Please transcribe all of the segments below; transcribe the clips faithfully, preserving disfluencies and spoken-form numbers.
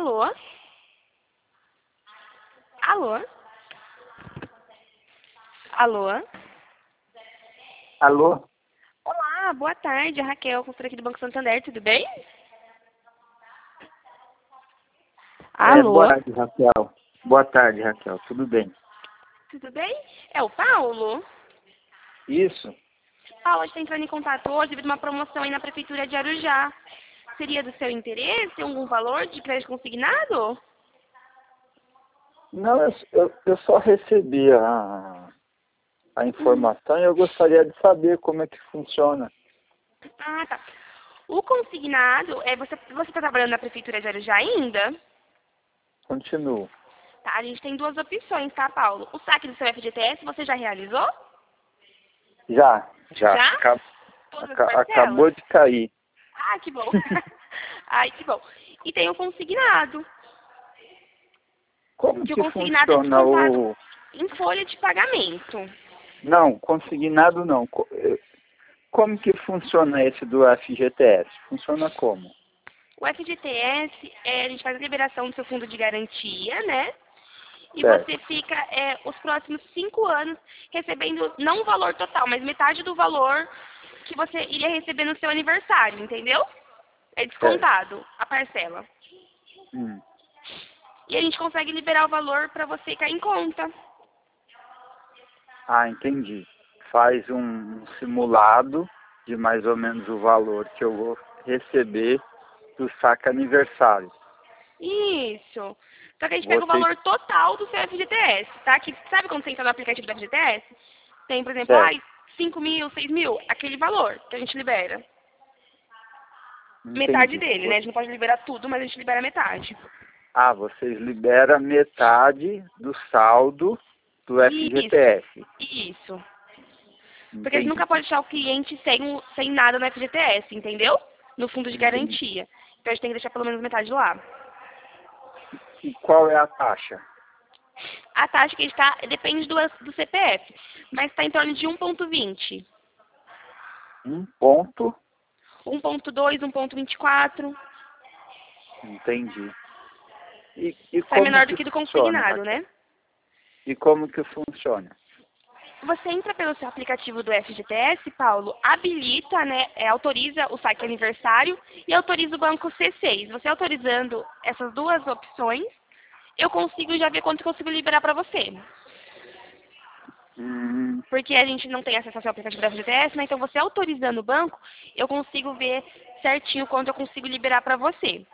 Alô? Alô? Alô? Alô? Olá, boa tarde. A Raquel, consultora aqui do Banco Santander, tudo bem? É, boa Alô? tarde, Raquel. Boa tarde, Raquel. Tudo bem? Tudo bem? É o Paulo? Isso? Paulo, a gente está entrando em contato hoje devido a uma promoção aí na Prefeitura de Arujá. Seria do seu interesse? Tem algum valor de crédito consignado? Não, eu, eu, eu só recebi a, a Hum. informação e eu gostaria de saber como é que funciona. Ah, tá. O consignado, é, você você está trabalhando na Prefeitura de Arujá ainda? Continuo. Tá, a gente tem duas opções, tá, Paulo? O saque do seu F G T S você já realizou? Já, já. Já? Aca- Todas as aca- parcelas? acabou de cair. Ah, que bom. Ai, que bom. E tem o consignado, Como que o que consignado é funciona descontado o... em folha de pagamento. Não, consignado não. Co- eh, Como que funciona esse do F G T S? Funciona como? O F G T S, é, a gente faz a liberação do seu fundo de garantia, né? E você Certo, fica é, os próximos cinco anos recebendo, não o valor total, mas metade do valor que você iria receber no seu aniversário, entendeu? É certo. descontado a parcela. Hum. E a gente consegue liberar o valor para você cair em conta. Ah, entendi. Faz um um simulado de mais ou menos o valor que eu vou receber do saque aniversário. Isso. Só que a gente pega o Vocês, valor total do seu F G T S, tá? Que, sabe quando você entra no aplicativo do F G T S? Tem, por exemplo, certo, ai, cinco mil, seis mil, aquele valor que a gente libera. Metade entendi. dele, né? A Vo- gente não pode liberar tudo, mas a gente libera metade. Ah, vocês liberam metade do saldo do Isso, F G T S. isso. Porque a gente nunca Entendi, pode deixar o cliente sem, o- sem nada no F G T S, entendeu? No fundo de entendi. garantia. Então a gente tem que deixar pelo menos metade lá. E qual é a taxa? A taxa que está depende do, do C P F, mas está em torno de um ponto vinte. Um ponto, um ponto dois, um ponto vinte e quatro. entendi. E, e Sai como menor do que que do funciona, consignado, Raquel? né? E como que funciona? Você entra pelo seu aplicativo do F G T S, Paulo, habilita, né, é, autoriza o saque aniversário e autoriza o banco C seis. Você autorizando essas duas opções, eu consigo já ver quanto eu consigo liberar para você. Hum, Porque a gente não tem acesso ao seu aplicativo do F G T S, né? Então você autorizando o banco, eu consigo ver certinho quanto eu consigo liberar para você.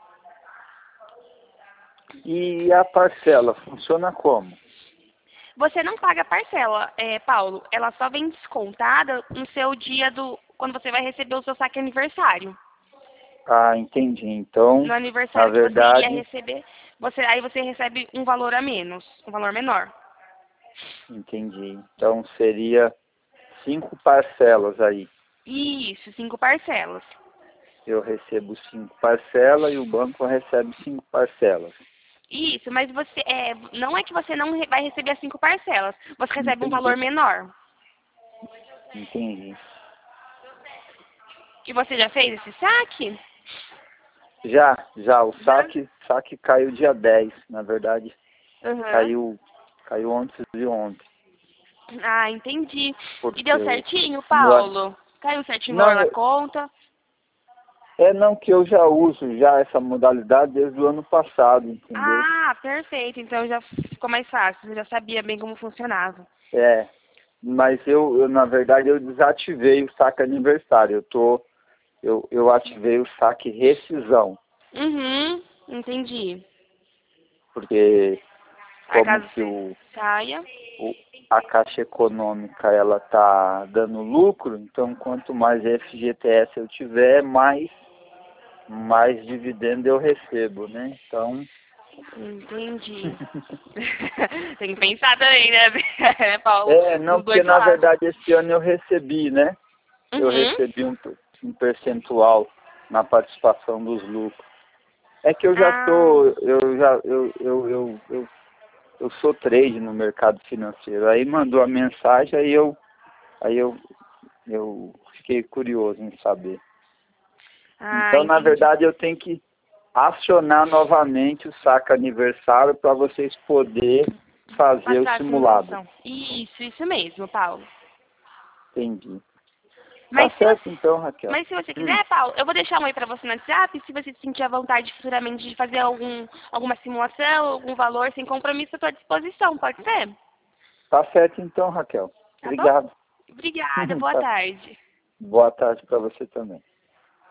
e a parcela funciona como? Você não paga parcela, é, Paulo. Ela só vem descontada no seu dia do... quando você vai receber o seu saque aniversário. Ah, entendi. Então, No na aniversário que você iria verdade, receber, você, aí você recebe um valor a menos, um valor menor. entendi. Então seria cinco parcelas aí. Isso, cinco parcelas. Eu recebo cinco parcelas e o banco recebe cinco parcelas. Isso, mas você é, não é que você não re- vai receber as cinco parcelas. Você recebe um Entendi, valor menor. entendi. E você já fez esse saque? Já, já, o Já? saque, saque caiu dia dez, na verdade, Aham. caiu, caiu ontem de ontem, Ah, entendi. E porque deu o certinho, meu, a- Paulo? Caiu certinho o valor não, na eu- conta? é não que eu já uso já essa modalidade desde o ano passado, entendeu? Ah, perfeito. Então já ficou mais fácil. Você já sabia bem como funcionava. É, mas eu, eu, na verdade, eu desativei o saque aniversário. Eu tô, eu, eu ativei o saque rescisão, Uhum, entendi. porque Aí como caso que você o, saia. o, a Caixa Econômica ela tá dando lucro, então quanto mais F G T S eu tiver, mais, mais dividendo eu recebo, né? Então, Entendi. Tem que pensar também, né, né, Paulo? é, não, Dos porque dois na lados. verdade esse ano eu recebi, né? Eu Uhum. recebi um, um percentual na participação dos lucros. É que eu já Ah, sou, eu já, eu, eu, eu, eu, eu sou trade no mercado financeiro. Aí mandou a mensagem, aí eu, aí eu, eu fiquei curioso em saber. ah, Então, na entendi. verdade, eu tenho que, acionar novamente o saque aniversário para vocês poderem fazer o simulado. Isso, isso mesmo, Paulo. Entendi. Mas tá certo, então, Raquel. Mas se você quiser, hum. Paulo, eu vou deixar um oi para você no WhatsApp. Se você sentir a vontade futuramente de fazer algum, alguma simulação, algum valor sem compromisso, eu estou à disposição. Pode ser? Tá certo, então, Raquel. Tá Obrigado. Bom? Obrigada. Boa tá. tarde. Boa tarde para você também.